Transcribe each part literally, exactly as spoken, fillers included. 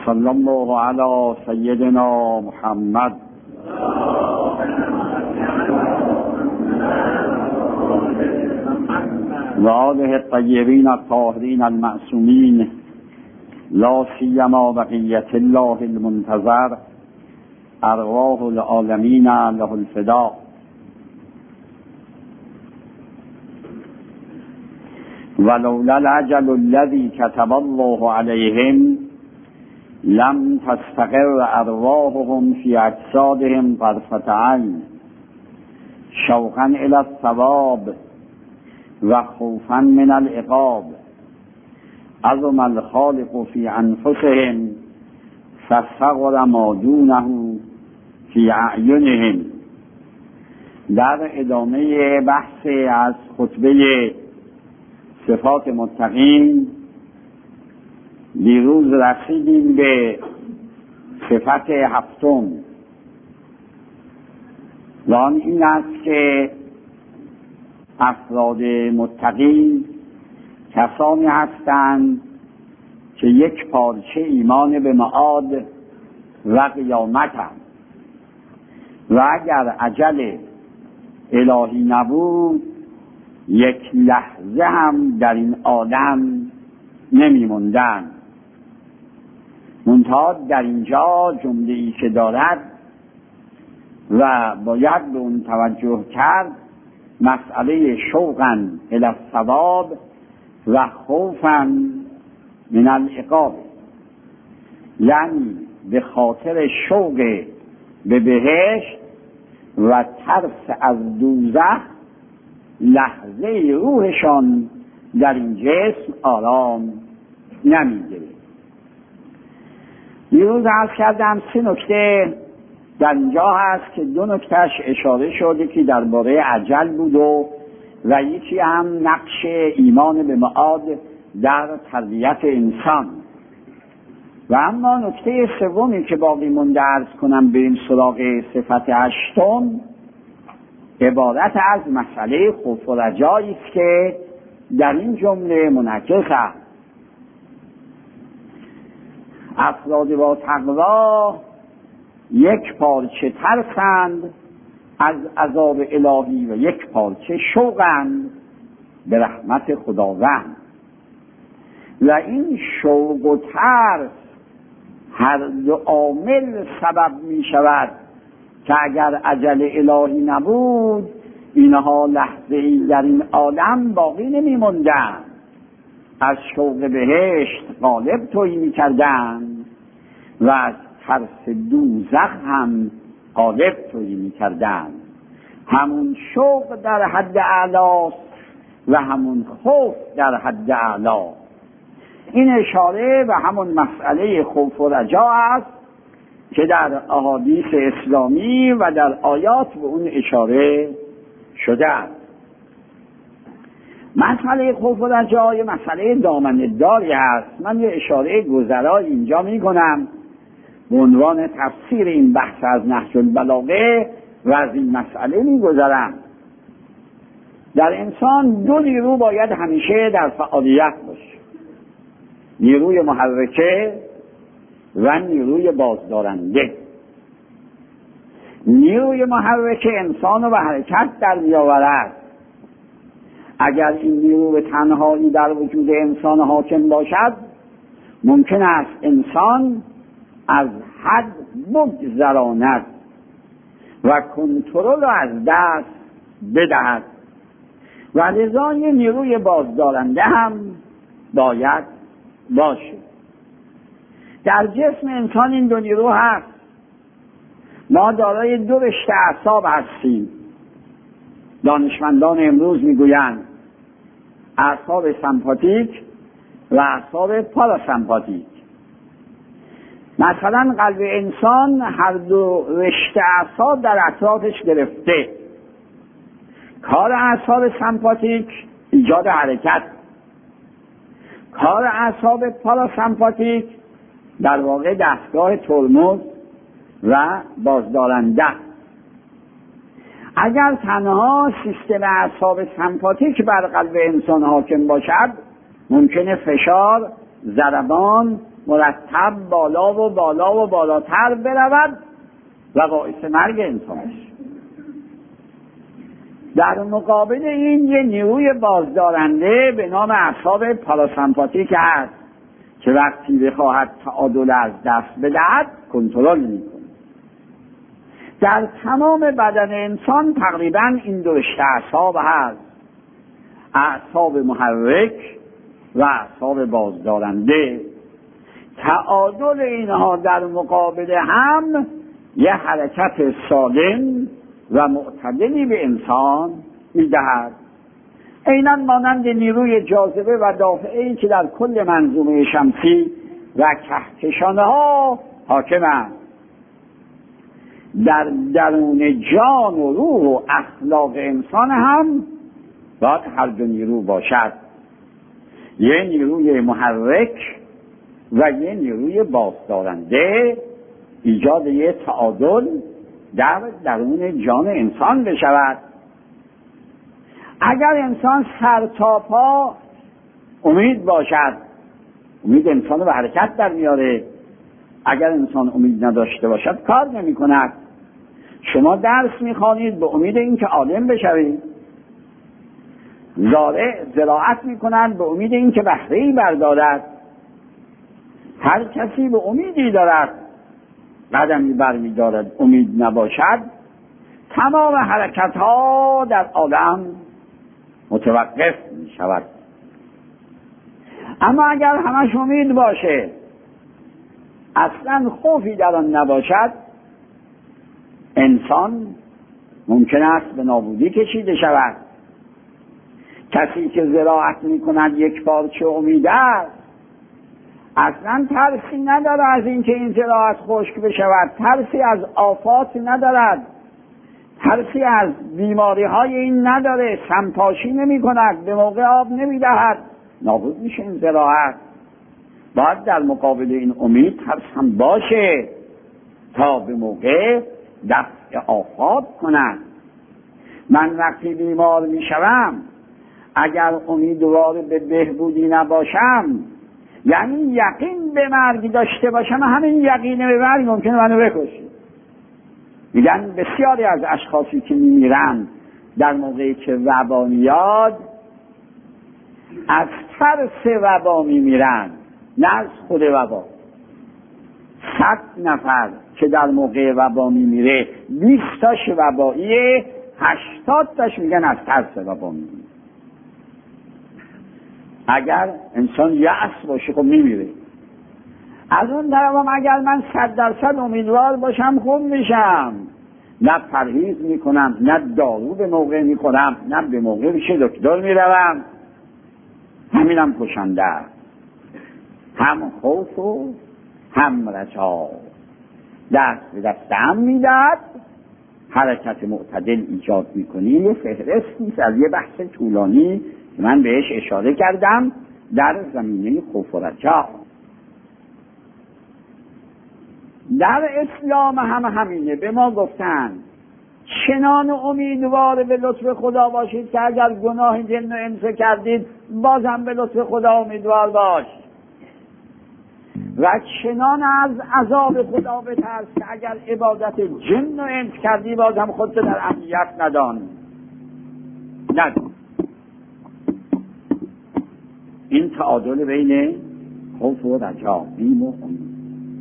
صلی الله علی سیدنا محمد و آله الطیبین الطاهرین المعصومین، لا سیما بقیة الله المنتظر، ارواح العالمین له الفدا. ولولا الأجل الذي كتب الله عليهم لم تستقر أرواحهم في أجسادهم طرفة عين شوقا إلى الثواب وخوفا من العقاب. عظم الخالق في أنفسهم فصغر ما دونه في أعينهم. در ادامه بحث از خطبه صفات متقین دیروز رسیدیم به صفت هفتم و آن این است که افراد متقین کسانی هستند که یک پارچه ایمان به معاد و قیامتند و اگر اجل الهی نبود یک لحظه هم در این عالم نمی موندن. منتها در اینجا جمله ای که دارد و باید به اون توجه کرد مسئله شوقا الی الثواب و خوفا من العقاب، یعنی به خاطر شوق به بهشت و ترس از دوزخ لحظه روحشان در این جسم آرام نمیگیره. دیروز عرض کردم سه نکته در اینجا هست که دو نکتهش اشاره شده که درباره اجل بود و و یکی هم نقش ایمان به معاد در تربیت انسان. و اما نکته سومی که باقی مونده عرض کنم بریم سراغ صفت هشتم، عبارت از مسئله خوف و رجایی است که در این جمله منعکس است. افراد با تقوا یک پارچه ترسند از عذاب الهی و یک پارچه شوقند به رحمت خداوند و این شوق و ترس هر دو عامل سبب می شود که اگر اجل الهی نبود اینها لحظه ای در این عالم باقی نمی موندن، از شوق بهشت غالب تویی می کردن و از ترس دوزخ هم غالب تویی می کردن. همون شوق در حد اعلاست و همون خوف در حد اعلا. این اشاره و همون مسئله خوف و رجا است که در احادیث اسلامی و در آیات به اون اشاره شده است. مسئله خوف و رجا یه مسئله دامنه‌داری است. من یه اشاره گذرایی اینجا می کنم به عنوان تفسیر این بحث از نهج البلاغه و از این مسئله می گذرم. در انسان دو نیرو باید همیشه در فعالیت باشه، نیروی محرکه و نیروی بازدارنده. نیروی محرک انسان رو به حرکت در می‌آورد. اگر این نیرو به تنهایی در وجود انسان حاکم باشد ممکن است انسان از حد بگذراند و کنترل را از دست بدهد و لذا یه نیروی بازدارنده هم باید باشه. در جسم انسان این دو نیرو هست. ما دارای دو رشته اعصاب هستیم. دانشمندان امروز میگویند اعصاب سمپاتیک و اعصاب پاراسمپاتیک. مثلا قلب انسان هر دو رشته اعصاب در اطرافش گرفته. کار اعصاب سمپاتیک ایجاد حرکت، کار اعصاب پاراسمپاتیک در واقع دستگاه ترمز و بازدارنده. اگر تنها سیستم اعصاب سمپاتیک بر قلب انسان حاکم باشد ممکنه فشار، ضربان مرتب بالا و بالا و بالاتر برود و باعث مرگ انسانش. در مقابل این یه نیروی بازدارنده به نام اعصاب پاراسمپاتیک هست که وقتی بخواهد تعادل از دست بدهد کنترل میکنه. در تمام بدن انسان تقریبا این دو رشته اعصاب هست، اعصاب محرک و اعصاب بازدارنده. تعادل اینها در مقابل هم یه حرکت سالم و معتدلی به انسان میدهد، عیناً مانند نیروی جاذبه و دافعه‌ای که در کل منظومه شمسی و کهکشانه ها حاکم است. در درون جان و روح و اخلاق انسان هم باید هر دو نیرو باشد، یه نیروی محرک و یه نیروی بازدارنده، ایجاد یه تعادل در درون جان انسان بشود. اگر انسان سر تا پا امید باشد، امید انسان رو به حرکت در میاره. اگر انسان امید نداشته باشد کار نمی کند. شما درس میخوانید به امید اینکه عالم بشوید، زارع زراعت میکنند به امید اینکه بهره‌ای بردارد. هر کسی به امیدی دارد قدمی برمیدارد، امید نباشد تمام حرکت ها در عالم متوقف می شود. اما اگر همش امید باشه، اصلا خوفی در آن نباشد، انسان ممکن است به نابودی کشیده شود. کسی که زراعت می کند یک پارچه امید است، اصلا ترسی نداره از اینکه این زراعت خشک بشود، ترسی از آفات ندارد، ترسی از بیماری های این نداره، سمپاشی نمی کند، به موقع آب نمی دهد، نابود میشه این زراعت. باید در مقابل این امید ترس هم باشه تا به موقع دفع آفات کند. من وقتی بیمار می شوم اگر امیدوار به بهبودی نباشم، یعنی یقین به مرگ داشته باشم، همین یقین به مرگ ممکنه منو بکشه. میگن بسیاری از اشخاصی که میمیرن در موقعی که وبا میاد از ترس وبا میمیرن، نه از خود وبا. صد نفر که در موقع وبا میمیره، بیست تاش وباییه، هشتاد تاش میگن از ترس وبا میمیره. اگر انسان یأس باشه خب میمیره. از اون طرفم اگر من صد درصد امیدوار باشم خوب میشم، نه پرهیز میکنم، نه دارو به موقع میخورم، نه به موقع پیش دکتر میروم، همینم کشنده، هم خوف و هم رجا دست به دست هم میداد. حرکت معتدل ایجاد میکنی. یه فهرست نیست از یه بحث طولانی که من بهش اشاره کردم در زمینه خوف و رجا. در اسلام هم همینه. به ما گفتن چنان امیدوار به لطف خدا باشید که اگر گناه جن و انس کردید بازم به لطف خدا امیدوار باش، و چنان از عذاب خدا بترس که اگر عبادت جن و انس کردی بازم خودت در امنیت ندان. ندان. این تعادل بین خوف و رجا، بیم و امید.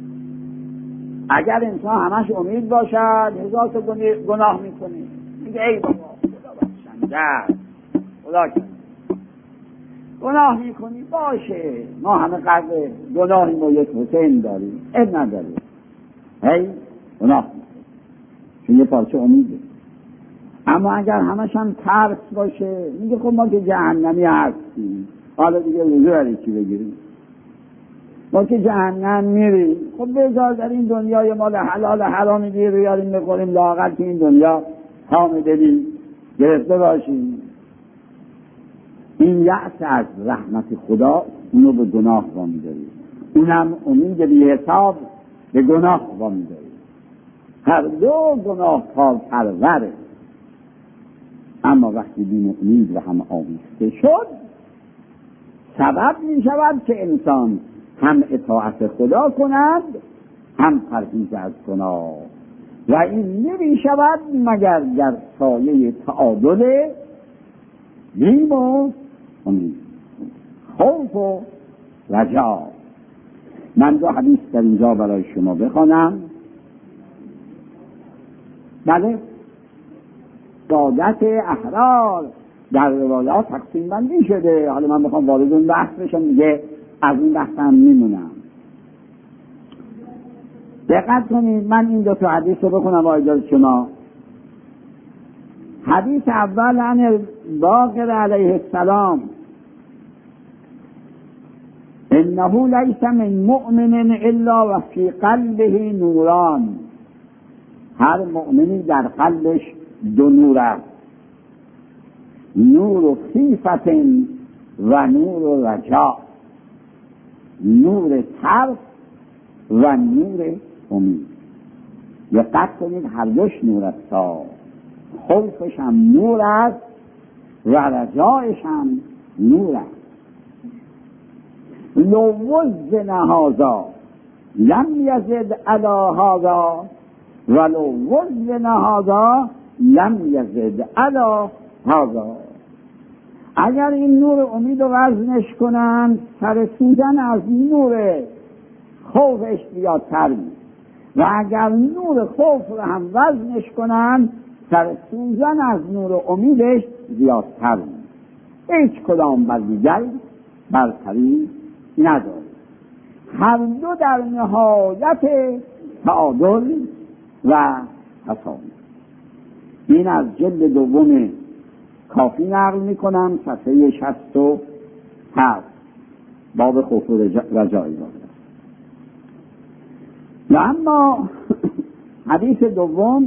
اگر انسان همش امید باشد هزار تا گناه میکنه، میگه ای بابا خدا بخشنده، خدا کنه گناه میکنی باشه، ما همه قدر گناهیم و یک حسین داریم، اب نداریم، هی گناه میکنی چون یه پارچه امیده. اما اگر همش هم ترس باشه میگه خب ما که جهنمی هستیم، حالا دیگه روزه برای چی بگیریم؟ ما که جهنم میریم، خب بذار در این دنیای ما حلال حرامی دیگه بیاریم بخوریم، لااقل که این دنیا حامدلی گرفته باشیم. این یأس از رحمت خدا اونو به گناه وامی داریم، اونم امید بی حساب به گناه وامی داریم. هر دو گناه کار پروره. اما وقتی بیم امید و هم آمیخته شد، سبب می شود که انسان هم اطاعت خدا کند هم پرهیز از گناه و این نمی شود مگر در سایه تعادل بیم و امید، خوف و رجا. من دو حدیث در اینجا برای شما بخوانم. بله، عبادت احرار در روایات تقسیم بندی شده. حالا من میخوام وارد اون بحث بشم، دیگه از این بحث هم میمونم. دقت کنید، من این دو تا حدیث رو بخونم با اجازه شما. حدیث اول عن باقر علیه السلام: انه لیس من مؤمن الا و فی قلبه نوران. هر مؤمنی در قلبش دو نور است، نور خیفت و نور رجا، نور ترس و نور امید. دقت کنید، هر دوش نور است، خوفش هم نور است و رجایش هم نور است. لو وزن هذا لم یزد علی هذا ولو وزن هذا لم یزد علی هذا. اگر این نور امید رو وزنش کنن، سر سوزن از نور خوفش زیادتر میشه، و اگر نور خوف رو هم وزنش کنن، سر سوزن از نور امیدش زیادتر میشه. هیچ کدام بر دیگر برتری نداره. هر دو در نهایت تعادل و تساوی. این از جلد دوم کافی نقل میکنم، صفحه شصت و هفت، باب خوف و رجایی داره. و اما حدیث دوم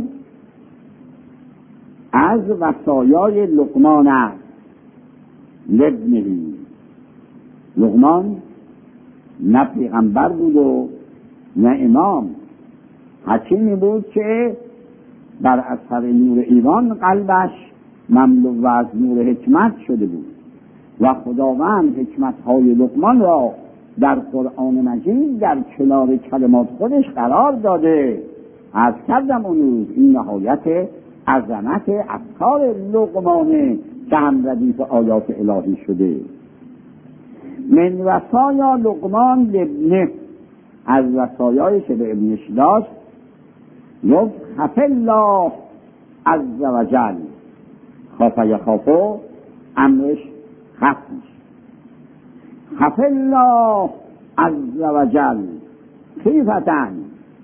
از وصایای لقمان است. لابنه. لقمان نه پیغمبر بود و نه امام، حکیمی بود که بر اثر نور ایمان قلبش مملو و از نور حکمت شده بود و خداوند حکمت‌های لقمان را در قرآن مجید در کنار کلمات خودش قرار داده. از کردم اون روز این نهایت عظمت افکار لقمانه که هم ردیف آیات الهی شده. من وصایا لقمان لابنه، از وصایای که به ابنش داشت، گفت خف الله عز و جل. خاف یخافو امرش خف میشه. خف الله عز و جل خیفتن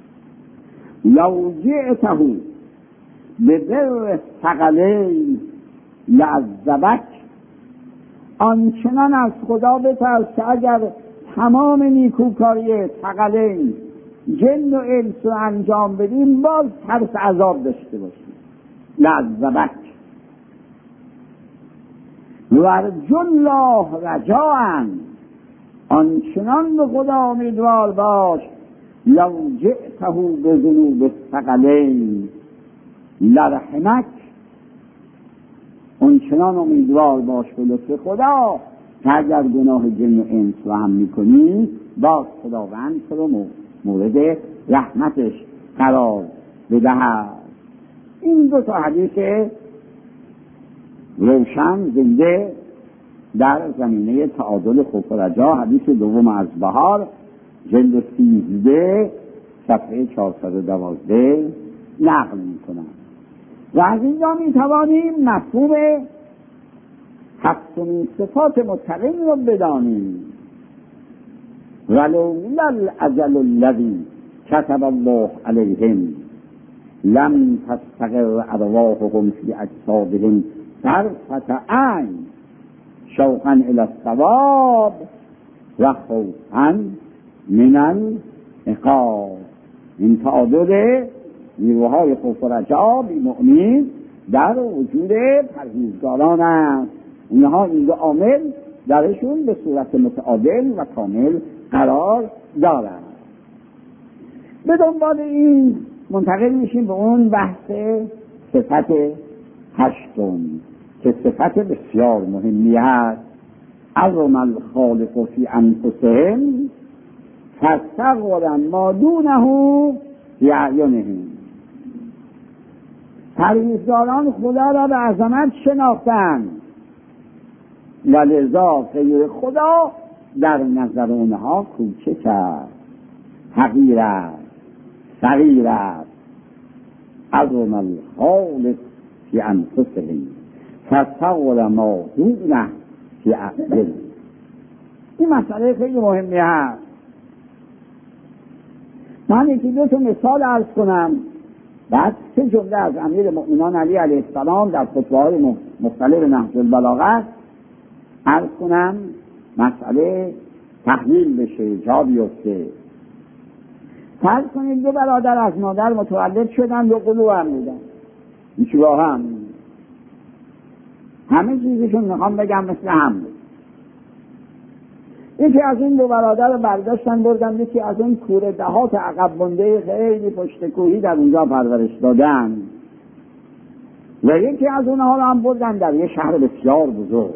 لو جئته ببر ثقلین لعذبک. آنچنان از خدا بترس که اگر تمام نیکوکاری ثقلین جن و انس رو انجام بدیم باز ترس عذاب داشته باشیم. لعذبک. ورجو الله رجاء. آنچنان به خدا امیدوار باش لو جئته بذنوب الثقلین لرحمک. آنچنان امیدوار باش به لطف خدا که اگر گناه جن و انس رو هم میکنی باز خداوند تو رو مورد رحمتش قرار بدهد. این دو تا حدیث روشن زنده در زمینه تعادل خوف و رجا. حدیث دوم از بهار جلد سیزده صفحه چهارصد و دوازده نقل میکنم. و از اینجا میتوانیم مفهوم هفتمین صفات متقین رو بدانیم. ولولا الاجل الذی کتب الله علیهم لم تستقر ارواحهم فی اجسادهم طرفة عین شوقا الی الثواب و خوفا من العقاب. این تعادل نیروهای خوف و رجا بی مؤمن در وجود پرهیزگاران است. اینها این دو عامل درشون به صورت متعادل و کامل قرار دارند. به دنبال این منتقل میشیم به اون بحث صفت هشتم که صفت بسیار مهمی است. عظم الخالق فی انفسهم فاستغفر ما دونه بیاعینهم. پرهیزگاران خدا را به عظمت شناختند و لذا غیر خدا در نظر اونها کوچک است، حقیر است، صغیر است. عظم الخالق فی انفسهم فاستغفر ما دونه بیاعینهم. این مسئله خیلی مهمی هست. من یکی دو تا مثال عرض کنم، بعد سه جمله از امیر مؤمنان علی علیه السلام در خطبه‌های مختلف نهج البلاغه عرض کنم، مسئله تحلیل بشه، جا بیفته. فرض کنید دو برادر از مادر متولد شدن، دو قلو هم بودن، هیچ راه هم همه چیزشون میخوام بگم مثل هم بود. یکی از این دو برادر رو برداشتن بردن یکی از اون کوره دهات عقب مانده خیلی پشت کوهی در اونجا پرورش دادن و یکی از اونها رو هم بردن در یه شهر بسیار بزرگ،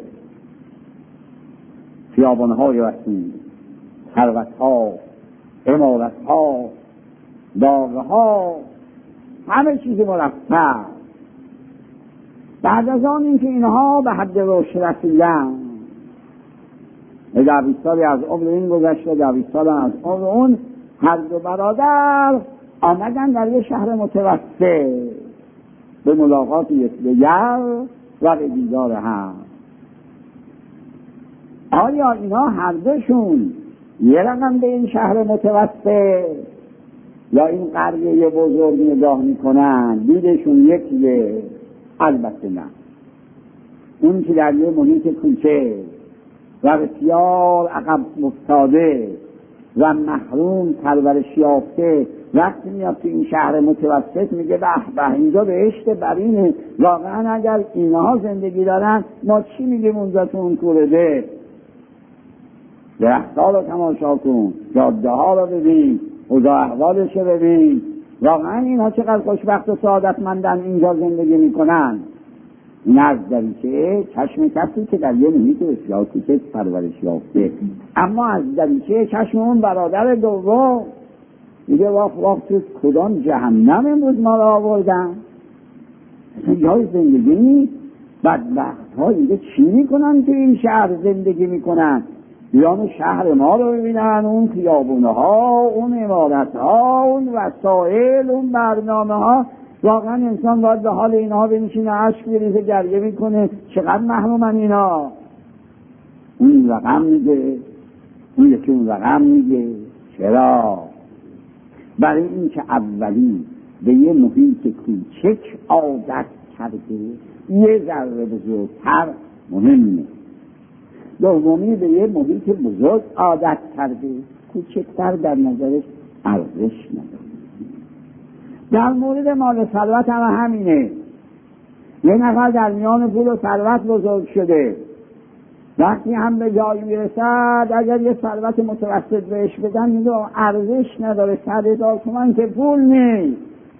خیابان‌های وسیع، ثروت‌ها، عمارت‌ها، باغ‌ها، همه چیز مرتب. بعد از آن اینکه اینها به حد رشد رسیدن، دویست سالی از عمر این گذشته، دویست سال از عمر اون، هر دو برادر آمدن در یه شهر متوسط به ملاقات یکدیگر و به دیدار هم. آیا اینا هر دوشون یه رقم به این شهر متوسط یا این قریه بزرگ نگاه میکنن؟ دیدشون یکیه؟ البته نه. اون که در یه محیط کوچه و بسیار عقب افتاده و محروم پرورش یافته، وقتی میاد تو این شهر متوسط میگه به به اینجا بهشت برینه. واقعا اگر اینها زندگی دارن ما چی میگیم اونجا تو اون کورده؟ درخت‌ها رو تماشا کن، جاده ها رو ببین، اوضاع احوالش رو ببین. واقعا اینها چقدر خوشبخت و سعادتمندن اینجا زندگی میکنن. این از دریچه چشم کسی که در یه محیط بسیار کوچک پرورش یافته، اما از دریچه چشم اون برادر دوم میگه واق واق تو کدام جهنم امروز ما را آوردن؟ جای زندگی نیست. بدبخت ها اینجا چی میکنن تو این شهر زندگی میکنن؟ بیان شهر ما رو ببینن، اون خیابونه ها، اون عمارت ها، اون وسایل، اون برنامه ها. واقعا انسان باید به حال اینها بنشینه، اشک بریزه، گریه میکنه چقدر محرومن اینا. اون رقم میگه، اون یکی اون رقم میگه. چرا؟ برای این که اولی به یه محیط کوچک عادت کرده، یه ذره بزرگتر مهمه. دومی به یه محیط بزرگ عادت کرده، کوچکتر در نظرش ارزش نداره. در مورد مال ثروت هم همینه. یه نفر در میان پول و ثروت بزرگ شده، وقتی هم به جایی میرسد اگر یه ثروت متوسط بهش بدن میگه ارزش نداره، صد هزار تومان که پول نیست.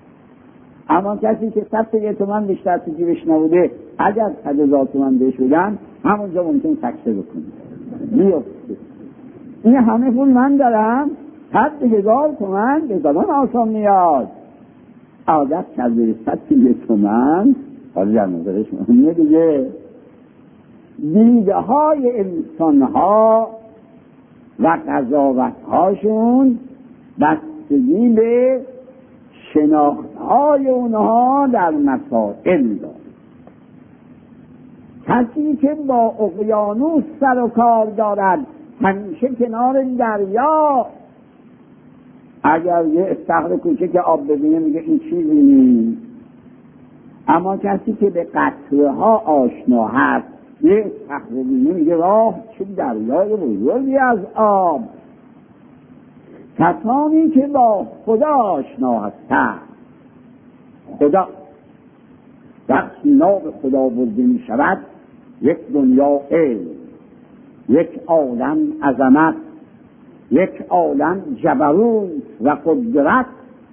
اما کسی که صد یه تومان بیشتر تو جیبش نبوده اگر صد هزار تومان بهش بدن همونجا ممکن سکته بکنه، میفته. این همه پول من دارم، صد هزار تومان به زبان آسان میاد. عادت کرده صد یه تومان، حالا در نظرش مهمه دیگه. دیده های انسان ها و قضاوت هاشون بستگی به شناخت های اونها در مسائل دارد. کسی که با اقیانوس سر و کار دارد همیشه کنار دریا، اگر یه استخر کوچک آب ببینه میگه این چیزی نیست. اما کسی که به قطره ها آشنا هست یه استخر ببینه میگه راه چه دریای بزرگی از آب. کسانی که با خدا آشنا هستند، خدا وقتی نام خدا برده می شود، یک دنیا علم، یک عالم عظمت، یک عالم جبروت و قدرت،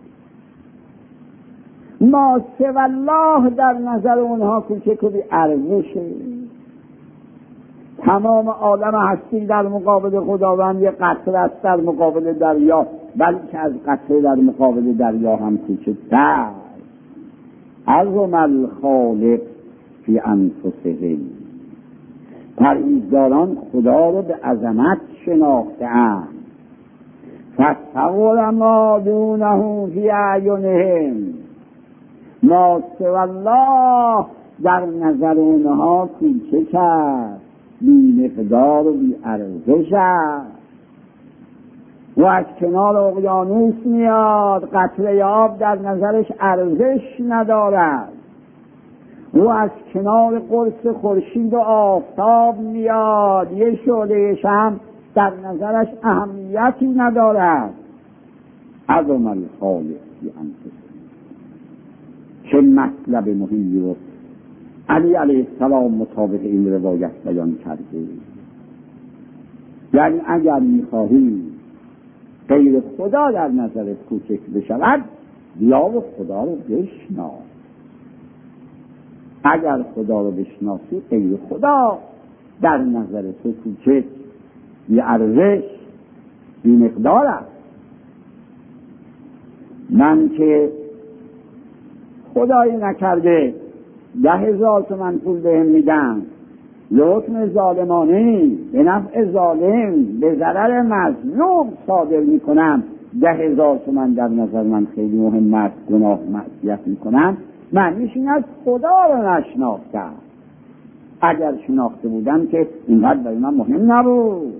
ما سوی الله در نظر اونها کوچک و بی ارزشه. تمام عالم هستی در مقابل خداوند یک قطره است در مقابل دریا، بلکه از قطره در مقابل دریا هم کوچکتر. عظم الخالق فی انفسهم، پرهیزگاران خدا رو به عظمت شناخته‌اند. فاستغفر ما دونه فی اعینهم، ما سوی الله در نظر اونها کوچک است، بی مقدار و بی ارزش است. و از کنار اقیانوس میاد، قطره آب در نظرش ارزش ندارد. و از کنار قرص خورشید و آفتاب میاد، یه شعله شمع در نظرش اهمیتی ندارد. عظم الخالق فی انفسهم. چه مطلب مهمی رو علی علیه السلام مطابق این روایت بیان کرده. یعنی اگر میخواهی غیر خدا در نظرت کوچک بشود، بیا و خدا رو بشناس. اگر خدا رو بشناسی، غیر خدا در نظر تو کوچک، بی ارزش، بی مقدار است. من که خدایی نکرده ده هزار تومن پول بهم میدن، لطم ظالمانه به نفع ظالم به ضرر مظلوم صادر میکنم، ده هزار تومن در نظر من خیلی مهم است، گناه معصیت میکنم، معنیش این است خدا رو نشناختم. اگر شناخته بودم که اینقدر برای من مهم نبود.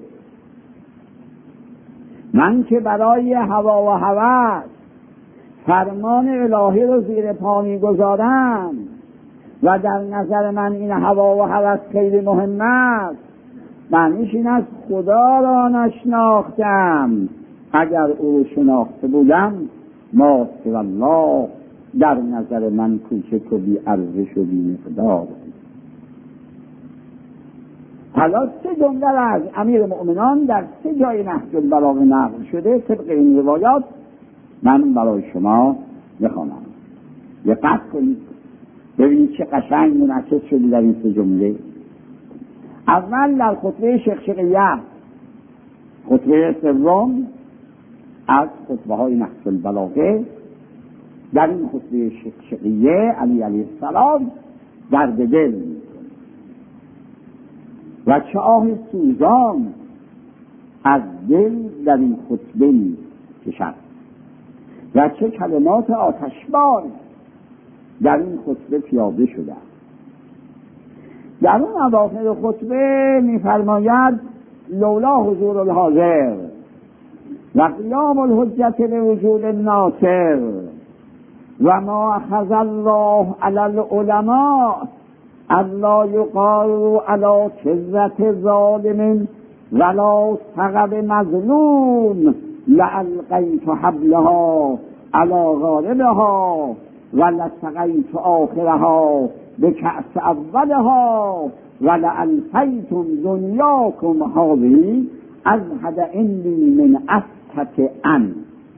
من که برای هوا و هوس فرمان الهی رو زیر پا میگذارم و در نظر من این هوا و هوس خیلی مهم است، معنیش این است خدا را نشناختم. اگر او رو شناخته بودم، ما سوی الله در نظر من کوچک و بی ارزش و بی مقدار. حالا سه جمله از امیر مؤمنان در سه جای نهج البلاغه نقل شده. طبق این روایات من برای شما میخوانم، دقت کنید ببینید چه قشنگ منعکس شده در این سه جمله. اول در خطبه شقشقیه، خطبه سوم از خطبه های نهج البلاغه، در این خطبه شقشقیه علی علیه السلام درد دل میکنه و چه آه سوزان از دل در این خطبه میکشد و چه کلمات آتشبار در این خطبه پیاده شده. در اون اواخر خطبه میفرماید لولا حضور الحاضر و قیام الحجت لوجود الناصر و ما اخذ الله علی العلماء الا یقاروا علی کذرة ظالم ولا ثغب مظلوم لألقیت حبلها علی غاربها ولسقیت آخرها بکأس اولها ولألفیتم دنیاکم هذه ازهد عندی من اسکت ان.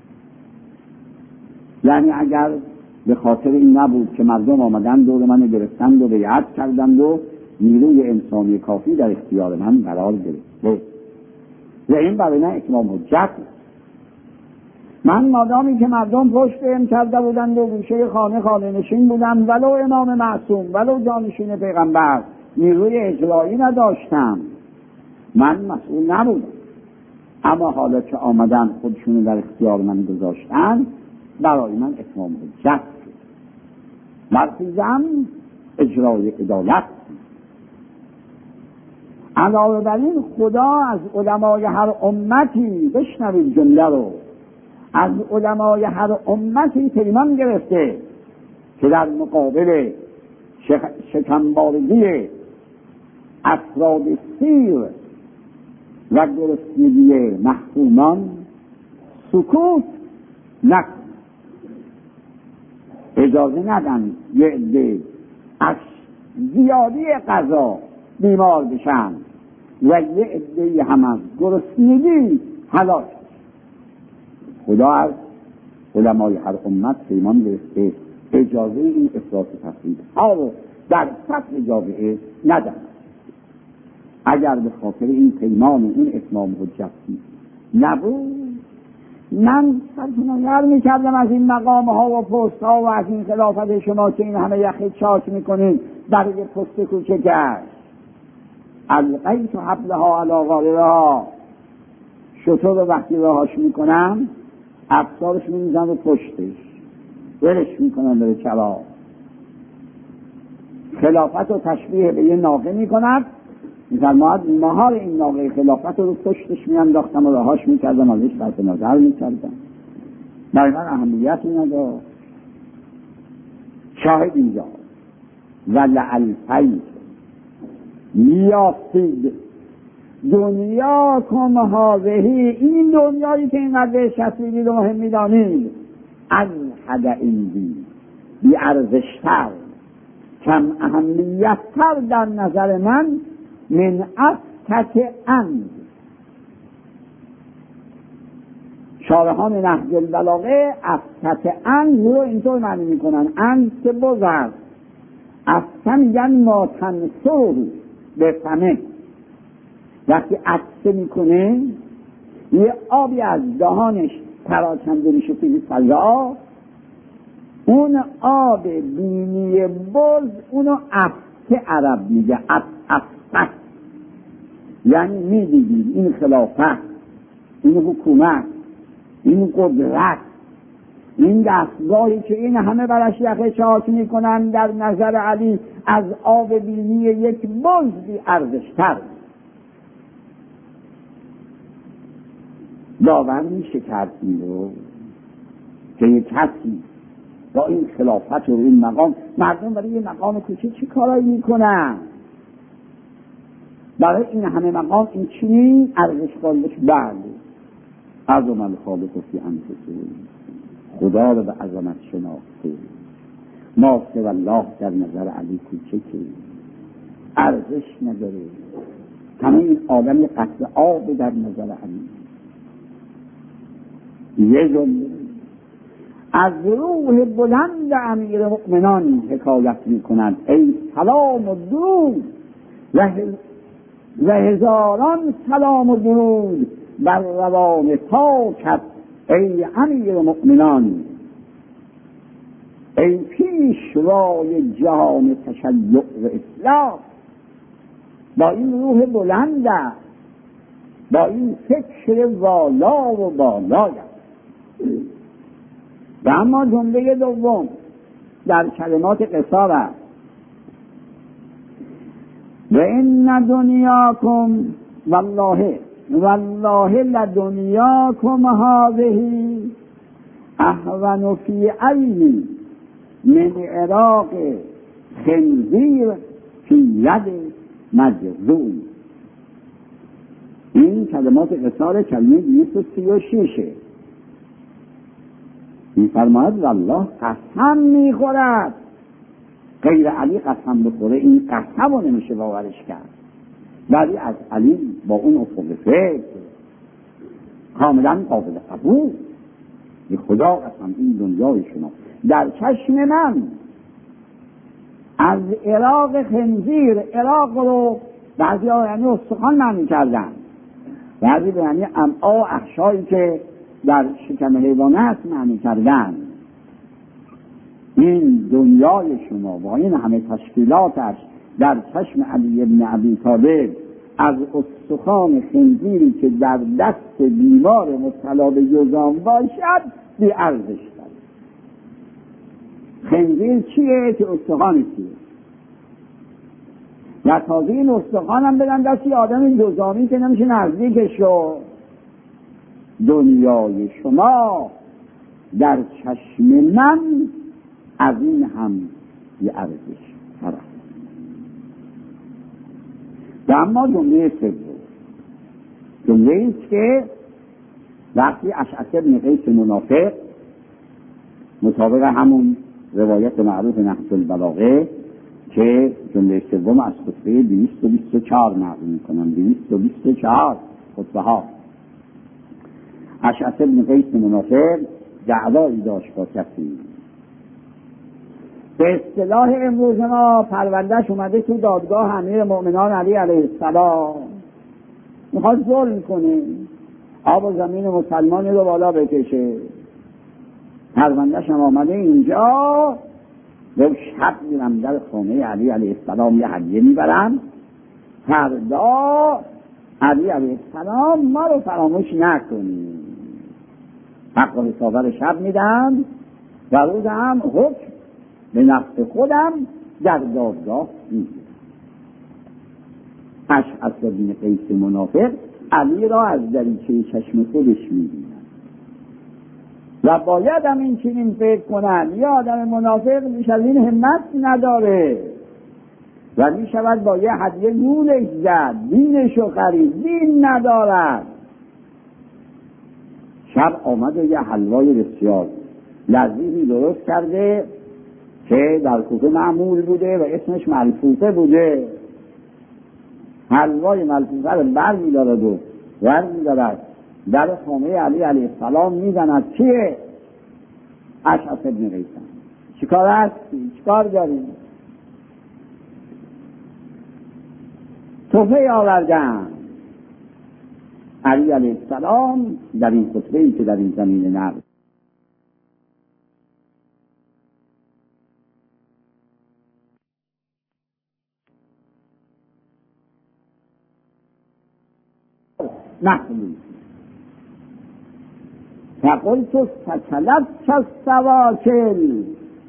یعنی اگر به خاطر این نبود که مردم آمدن دور من گرفتند و بیعت کردند و نیروی انسانی کافی در اختیار من قرار گرفته و این برای من اتمام حجت. من مادامی که مردم پشت بهم کرده بودند و گوشه خانه خانه نشین بودم، ولو امام معصوم ولو جانشین پیغمبر، نیروی اجرایی نداشتم، من مسئول نبودم. اما حالا که آمدن خودشونو در اختیار من گذاشتن، برای من اتمام حجت مرکزم اجرای عدالت. علاوه بر این خدا از علمای هر امتی، بشنوید جمله رو، از علمای هر امتی پیمان گرفته که در مقابل شکمبارگی افراد سیر و گرسنگی محکومان سکوت نکن، اجازه ندن یه عده از زیادی غذا بیمار بشن و یه عده هم از گرسنگی هلاک. خدا از علمای هر امت پیمان گرفته اجازه این افراط و تفریط ها رو در سطح جامعه ندن. اگر به خاطر این پیمان و این اتمام حجتی نبود، من سرکنار میکردم از این مقام ها و پست ها و از این خلافت شما که این همه یخی چاک میکنین برای پست کوچکش. القیت حبلها علی غارها، شطور رو وقتی راهاش میکنم افسارش میزن رو پشتش، ولش میکنم بره چرا. خلافت رو تشبیه به یه ناقه میکند، میفرماید مهار این ناقه خلافت رو پشتش میانداختم و راهاش میکردم، ازش صرف نظر میکردم، برای من اهمیتی نداشت. شاهد اینجا و لعلفید میافتید دنیا کم هاذهی، این دنیایی که اینقدر شسیدید و مهم میدانید، از حد ایدی بی ارزشتر، کم اهمیتتر در نظر من من افتت اند. شارحان نهج البلاغه افتت اند رو اینطور معنی میکنن، اند که بزرگ، افتن میگن ما تنصر به فمه، وقتی عطسه میکنه یه آبی از دهانش پراکنده میشه توی فضا، اون آب بینی بز اونو افته عرب میگه، افته، یعنی میدیدید این خلافت، این حکومت، این قدرت، این دستگاهی که این همه برش یخه چاک میکنن در نظر علی از آب بینی یک بز بی ارزشتر. باور میشه کرد این رو که یک کسی با این خلافت و این مقام، مردم برای این مقام کوچه چی کارایی میکنن؟ برای این همه مقام این چی ارزش قائلش؟ بله، عظم الخالق فی انفسه، خدا رو به عظمت شناخته، ما سوی الله در نظر علی کوچکه، ارزش نداره. همه این آدم قطع آب در نظر علی. یه جمله از روح بلند امیر مؤمنان حکایت می کند، ای سلام و درود و هزاران سلام و درود بر روان پاکت ای امیر مؤمنان، ای پیشوای جهان تشیع و اسلام. با این روح بلند، با این فکر والا و بالای. و اما جمله دوم در کلمات قصار است، و این دنیاکم والله والله لدنیاکم هذه اهون فی عینی من عراق خنزیر فی ید مجذوم. این کلمات قصار کلمه دویست و سی و شش می‌فرماید والله قسم می‌خورد، غیر علی قسم بخوره این قسم رو نمیشه باورش کرد، ولی از علی با اون افق فکر کاملا قابل قبول. به خدا قسم این دنیای شما در چشم من از عراق خنزیر، عراق رو بعضی ها یعنی استخوان معنی کردن، بعضی به یعنی امعا و احشایی که در شکم حیوانات معنی کردن. این دنیای شما با این همه تشکیلاتش در چشم علی ابن ابی طالب از استخوان خنزیری که در دست بیمار مبتلا به جذام باشد بی ارزش دارد. خنزیر چیه که استخوان چیه؟ و تازه این استخوان هم بدن دستی آدم جذامی که نمیشه نزدیکش شو. دنیای شما در چشم من از این هم یه ارزش هست. و اما جمله سوم، جمله ایست که وقتی اشعث بن قیس منافق مطابق همون روایت معروف نهج البلاغه که جمله سوم از خطبه دویست و بیست و چهار نقل میکنم، دویست و بیست و چهار خطبه ها، اشعث بن قیس منافق دعوایی داشت با کسی به اصطلاح امروز ما پروندهش اومده تو دادگاه امیر مؤمنان علی علیه السلام، میخواد ظلم کنه، آب و زمین مسلمانی رو بالا بکشه. پروندهش هم آمده اینجا، به شب میرم در خانه علی علیه السلام یه هدیه میبرم، فردا علی علیه السلام ما رو فراموش نکنیم. حق و حسابه شب میدم و روز هم حکم به نفس خودم در دادگاه میگیرم. اشعث بن قیس منافق علی را از دریچه چشم خودش میبیند و باید هم این چنین فکر کنند یه آدم منافق بیش از این همت نداره و میشود با یه هدیه گولش زد، دینشو خرید، دین ندارد. شب آمد و یه حلوای بسیار لذیذی درست کرده که در کوفه معمول بوده و اسمش ملفوفه بوده. حلوای ملفوفه رو بر می‌دارد و ور می‌دارد در خانه علی علیه السلام میزند. چیه؟ اشعث بن قیس. چیکار هستی؟ چیکار داری؟ تحفه آوردن. علی علیه السلام در این خطبه‌ای که در این زمینه نقل نخلی فقلت سکلت کالسواکل،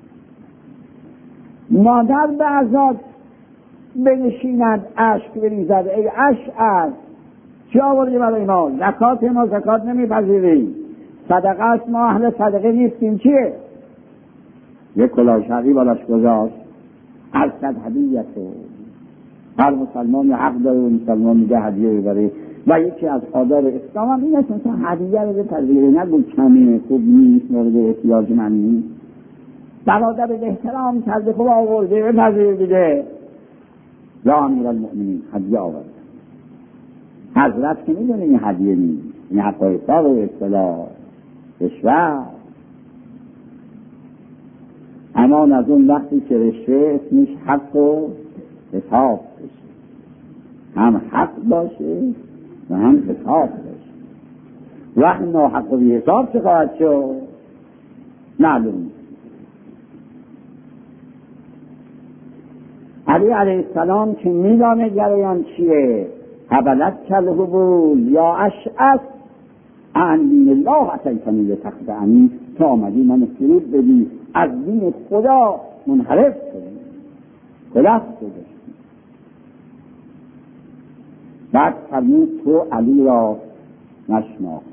مادر به ازاد بنشیند اشک بریزد. ای اشعث چی آوردی برای ما؟ زکات ما زکات نمیپذیریم، صدقه است ما اهل صدقه نیستیم. چیه؟ یک کلاه شرعی بالاش گذاشت. ارسد هدیه‌تو، هر مسلمان حق داره و مسلمان میگه هدیه ببره و یکی از آداب اسلام هم این است مثلا هدیه رو بپذیره، نگو کمی خوب نیست مورد احتیاج من نیست، برادر به احترام کرده خوب آورده بپذیر دیگه. یا امیرالمؤمنین هدیه آورده. حضرت که میدونه این هدیه نیست، این حق حساب و اصطلاح کشور. اما از اون وقتی که رشته اسمش حق و حساب بشه، هم حق باشه و هم حساب باشه. وقت ناحق و بی حساب چه خواهد شد؟ معلوم. علی علیه السلام که میدانه جریان چیه، حبلت کالهبول یا اشعث عن دین الله اتیتنی لتخدعنی، تا آمدی من فرود بدی از دین خدا منحرف کنی، کلاه گذاشتی. بعد فرمود تو علی را نشناختی،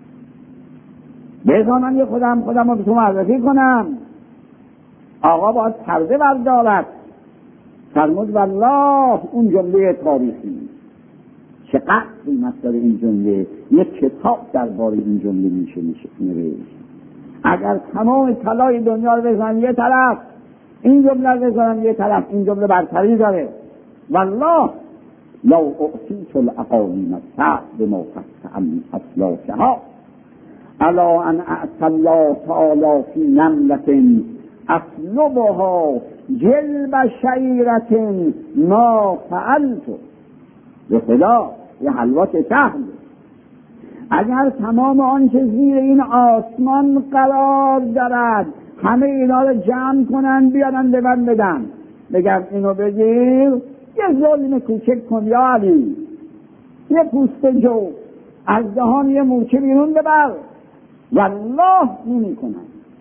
بذار من یه خودم خودم رو به تو معرفی کنم. آقا باید پرده بردارد. فرمود والله اون جمله تاریخی چقدر قیمت داره این جمله، یک کتاب درباره این جمله میشه میشه نوشت. اگر تمام طلای دنیا رو بزنن یه طرف، این جمله رو بزنن یه طرف، این جمله برتری داره. والله لو اعطیت الاقالیم السعد بما فتح عن اسلافها الا ان اعطى الله تعالی فی نملة اصلبها جلب شعیرة ما فعلت. به خدا یه حلوات سهل، اگر تمام آنچه زیر این آسمان قرار دارد همه اینا رو جمع کنن بیارن به من بدن، بگم اینو بگیر یه ظلم کوچک کن یا علی، یه پوست جو از دهان یه مورچه بیرون ببر، والله نمی کنن.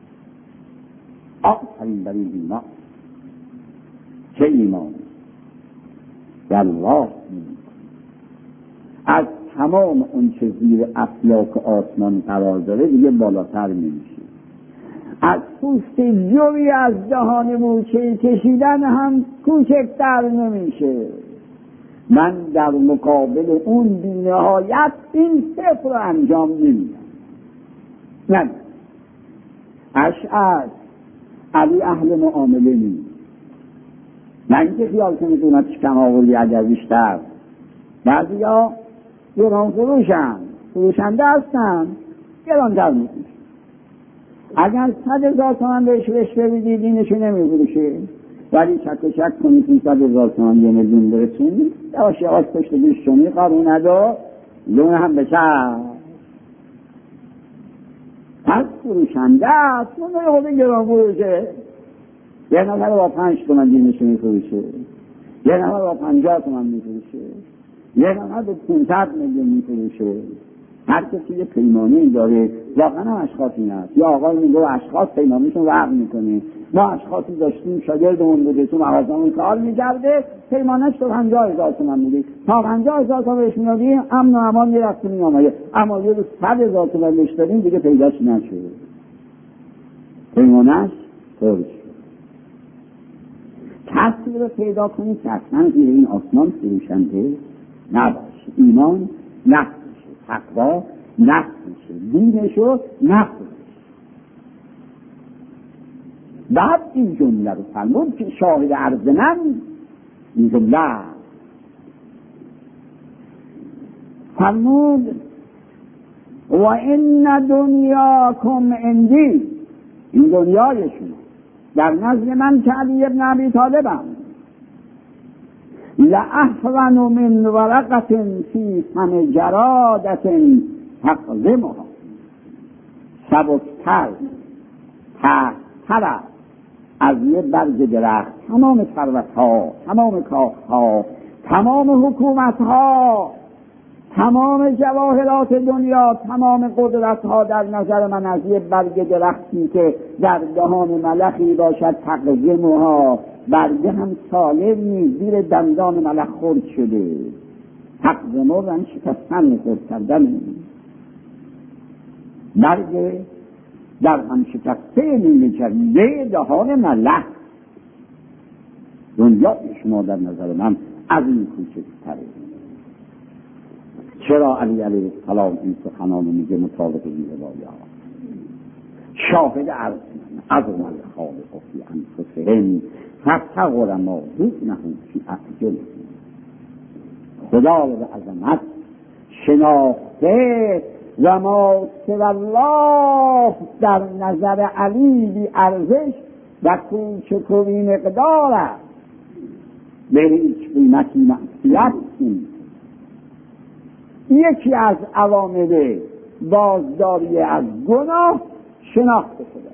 آفرین بر این ایمان، چه ایمان، والله نمی. از تمام اون چه زیر افلاک آسمان قرار داره دیگه بالاتر نمیشه. از پوست جوی از دهان مورچه کشیدن هم کوچکتر نمیشه. من در مقابل اون بی‌نهایت این صفر رو انجام نمیدم. نه اشعث علی اهل معامله نیست. نه اینکه خیال کنید اونا چی کم آوردی اگر بیشتر. بعضی ها گران فروشن، فروشنده هستن، گران در میکنن. اگر صد هزار تومن بهش رشوه بدید اینشو نمیفروشه، ولی چک و چک کنید این صد هزار تومن یه میلیون برسونید، یواش یواش پشت گوش شمی قارون دو لون هم بشه. پس فروشنده است، اون رو خود گران فروشه. یه نفر با پنج تومن دینشو میفروشه، یه نفر با پنجاه تومن میفروشه، یه نفر با پونصد میلیون میفروشه. هر کسی یه پیمانی داره. واقعا هم اشخاصی هست. یا آقای میگه اشخاص پیمانیشون وقت میکنه. ما اشخاصی داشتیم شاگردمون بوده تو مغازمون کار میکرده، پیمانش تو پنجاه هزار تومن میده، تا پنجاه هزار تومن بهش میدادیم امن و امان میرفت میامایه. اما یه روز صد هزار تومن بهش دادیم دیگه پیداش نشد، پیمانش پر شد. کسی رو پیدا کنید که اصلا زیر این آسمان فروشنده نباشه. ایمان نفس میشه، تقوا نفس میشه، دینشو نفس میشه. بعد این جمله رو فرمود که شاهد عرض من این جمله فرمود و این دنیاکم عندی، این دنیای شما در نزد من که علی ابن ابی طالبم لأحون من ورقة فی فم جرادة تقزمها، سبکتر تحتر از یه برگ درخت تمام ثروت‌ها، تمام کاخ‌ها، تمام حکومت‌ها، تمام جواهرات دنیا، تمام قدرت‌ها در نظر من از یه برگ درختی که در دهان ملخی باشد تقزمها، برگه هم سالم نیست، زیر دندان ملخ خرد شده. تقزمها رن شکستن خرد کردن، برگه در هم شکسته نیمه جریده دهان ملخ. دنیا شما در نظر من از این کوچکتره. چرا علی علیه السلام این سخنان میگه مطابق این روایات؟ شاهد عرض من عظم الخالق فی انفسهم فصغر ما دونه فی اعجلهم. خدا به عظمت شناخته و ما سوی الله در نظر علی بی ارزش و کوچک و بی مقدار است. به هیچ قیمتی معصیت نیست. یکی از عوامل بازداری از گناه شناخت خدا.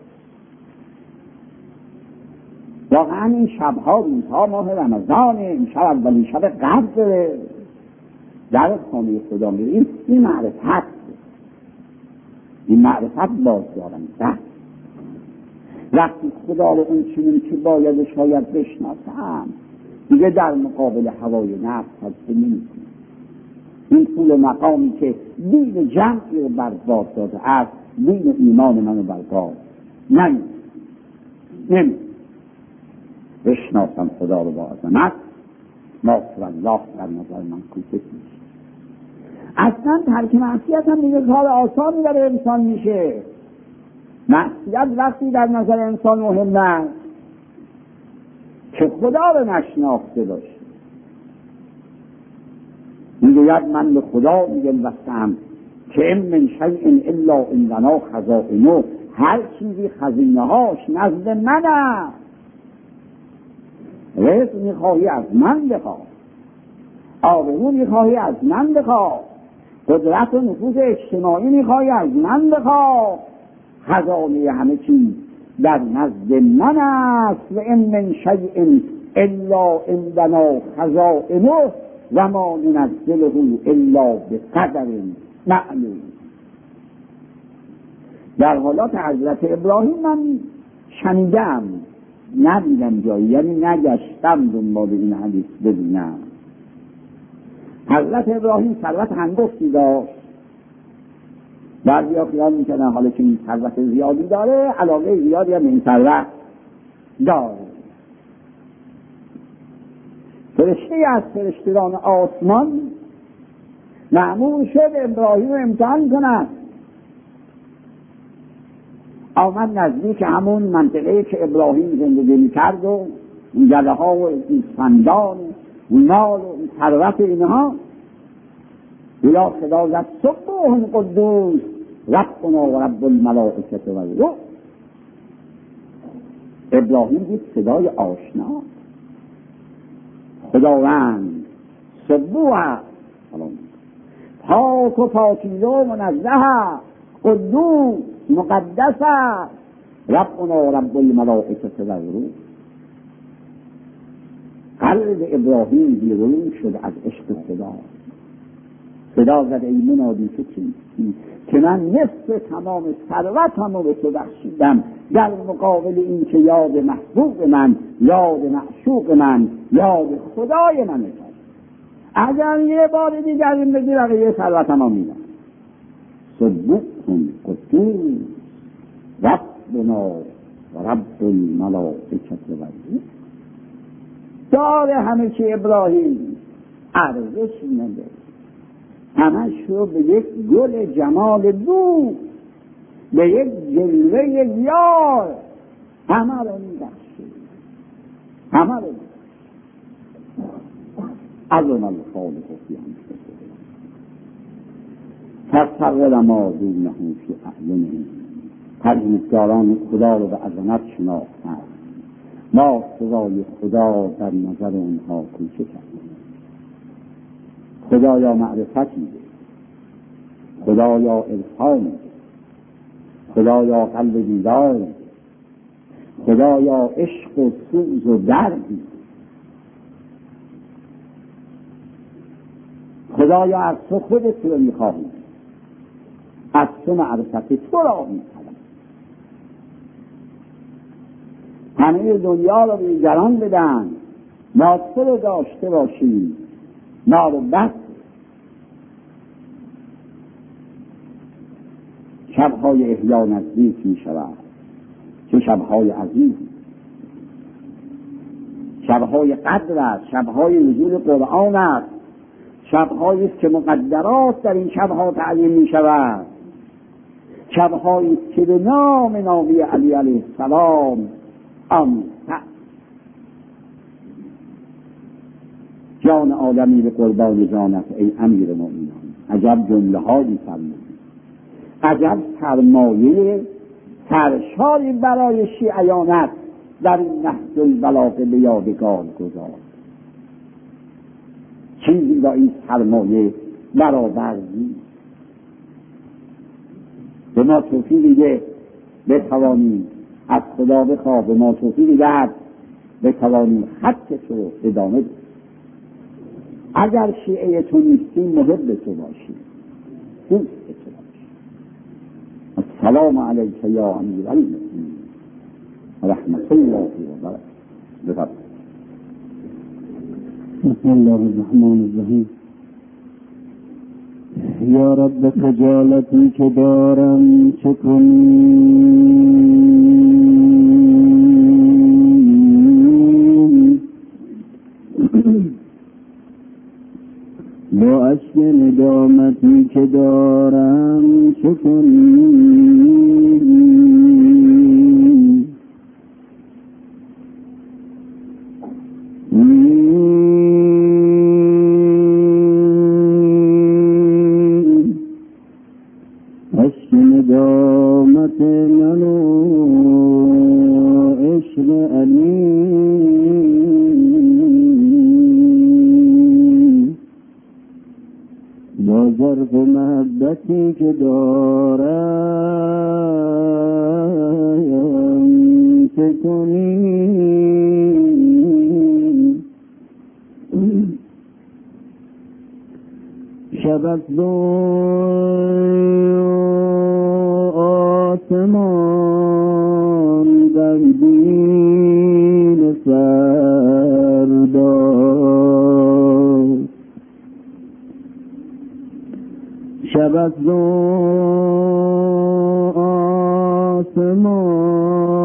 واقعا این شبها روزها ماه رمضان، این شب اولین شب قدر در خانه خدا میریم، این معرفت این معرفت بازدارنده. وقتی خدا رو اون چیزی که باید شاید بشناسم دیگه در مقابل هوای نفس هست نمی‌کنم. این پول مقامی که دین جمعی رو برباد داده است، دین ایمان منو برباد نمی نمی بشناسم خدا رو با عظمت. ما والله در نظر من کوچک میشه. اصلا ترک معصیت هم دیگه کار آسانی برای انسان میشه. معصیت وقتی در نظر انسان مهم است که خدا رو نشناخته باشه. میگوید من به خدا میگم وستم که ام من شیء الا عندنا خزائنه، هر چیزی خزینه هاش نزد من است. رزق میخواهی از من بخواه، آبرو میخواهی از من بخواه، قدرت و نفوذ اجتماعی میخواهی از من بخواه، خزانه همه چیز در نزد من است. و ان من شیء الا عندنا خزائنه و ما ننزله الا بقدر معلوم. در حالات حضرت ابراهیم من شنیدم، ندیدم جایی، یعنی نگشتم دنبال این حدیث ببینم. حضرت ابراهیم ثروت هنگفتی داشت. بعضی ها خیال میکنن حالا که این ثروت زیادی داره علاقه زیادی هم این ثروت داره. فرشته از فرشتگان آسمان مأمور شد ابراهیم رو امتحان کنند. آمد نزدیک همون منطقه که ابراهیم زندگی میکرد و این گله ها و این فندان و مال و این ثروت اینها. بلا صدا زد سبوح قدوس ربنا و رب الملائکه و الروح. ابراهیم دید صدای آشنا، خداوند سبوح است، پاک و پاکیزه و منزه، قدوس مقدس است، ربنا رب الملائکه و الروح. قلب ابراهیم بیرون شد از عشق خدا. صدا زد ای منادی تو کیستی که من نصف تمام ثروتم رو به تو بخشیدم در مقابل این که یاد محبوب من، یاد معشوق من، یاد خدای من کرد. اگر یه بار دیگر این بگی بقیه ثروتم رو میدم. سبوح قدوس ربنا و رب الملائکه و الروح. داره همه چی ابراهیم ارزش نده، همش رو به یک گل جمال دو، به یک جلوه یار همه رو میبخشید، همه رو میبخشید. از اون الخالق فی انفسهم فصور ما دونه فی اعینهم. پرهیزگاران خدا رو به عظمت شناختند، ما سوای خدا در نظر اونها کوچک کردیم. خدا یا معرفتی ده، خدا یا عرفان ده، خدا یا قلب بیدار ده، خدا یا عشق و سوز و دردی، خدا یا از تو خودت رو میخواهی، از تو معرفت تو را میخواهی. همه دنیا رو به دیگران بدن، ما تو رو داشته باشیم، ما رو بس. شبهای احیا نزدیک می شود، چه شبهای عظیم، شبهای قدر است، شبهای نزول قرآن است، شبهایی است که مقدرات در این شبها تعیین می شود، شبهایی است که به نام نامی علی علیه السلام آمین. جان عالمی به قربان جانت ای امیر مومنان. عجب جمله هایی فرمودی، عجب سرمایه سرشاری برای شیعیانت در این نهج البلاغه به یادگار گذاشت. چیزی با این سرمایه برابر نیست. به ما توفیقی ده بتوانیم از خدا بخواه، به ما توفیقی دهد بتوانیم خط تو ادامه بدیم. اگر شیعه تو نیستیم محب تو باشیم، دوست تو باشیم. السلام علیک یا امیر المؤمنین رحمت الله و برکاته. بسم الله الرحمن الرحیم. یا رب خجالتی که دارم چه کنی، با اشک ندامتی که دارم چه کنی، اشک ندامت من و عشق علی با ظرف محبتی که دارم چه کنی. شب از دو آسمان غمگین سردار، شب از دو آسمان